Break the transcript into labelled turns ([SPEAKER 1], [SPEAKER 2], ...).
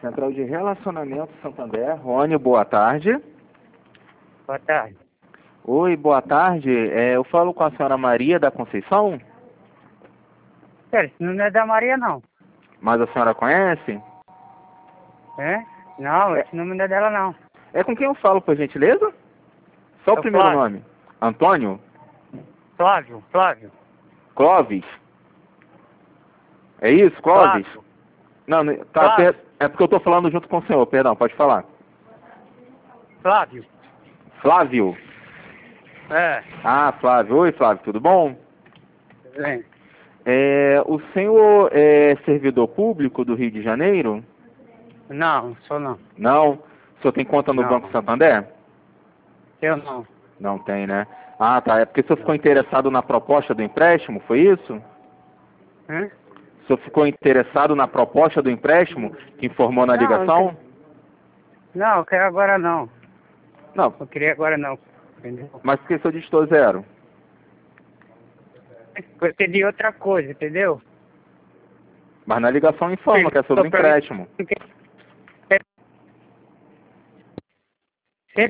[SPEAKER 1] Central de Relacionamento Santander. Rony, boa tarde.
[SPEAKER 2] Boa tarde.
[SPEAKER 1] Oi, boa tarde. Eu falo com a senhora Maria da Conceição?
[SPEAKER 2] Sério, esse número não é da Maria, não.
[SPEAKER 1] Mas a senhora conhece?
[SPEAKER 2] É? Não, esse número não é dela, não.
[SPEAKER 1] É com quem eu falo, por gentileza? Só o primeiro
[SPEAKER 2] Flávio.
[SPEAKER 1] nome. Antônio?
[SPEAKER 2] Flávio.
[SPEAKER 1] Clóvis? É isso, Clóvis?
[SPEAKER 2] Flávio.
[SPEAKER 1] Não, tá,
[SPEAKER 2] Flávio.
[SPEAKER 1] é porque eu tô falando junto com o senhor, perdão, pode falar.
[SPEAKER 2] Flávio.
[SPEAKER 1] Flávio?
[SPEAKER 2] É.
[SPEAKER 1] Ah, Flávio. Oi, Flávio, tudo bom?
[SPEAKER 2] Bem.
[SPEAKER 1] O senhor é servidor público do Rio de Janeiro?
[SPEAKER 2] Não, sou não.
[SPEAKER 1] Não? O senhor tem conta no
[SPEAKER 2] Não.
[SPEAKER 1] Banco Santander?
[SPEAKER 2] Eu não.
[SPEAKER 1] Não tem, né? Ah, tá. É porque o senhor ficou
[SPEAKER 2] Não.
[SPEAKER 1] interessado na proposta do empréstimo, foi isso?
[SPEAKER 2] Hã?
[SPEAKER 1] O senhor ficou interessado na proposta do empréstimo que informou na
[SPEAKER 2] Não,
[SPEAKER 1] ligação?
[SPEAKER 2] Não, eu quero agora não.
[SPEAKER 1] Não,
[SPEAKER 2] Eu queria agora não. Entendeu?
[SPEAKER 1] mas por que o senhor digitou 0?
[SPEAKER 2] Eu pedi outra coisa, entendeu?
[SPEAKER 1] Mas na ligação informa que é sobre o empréstimo.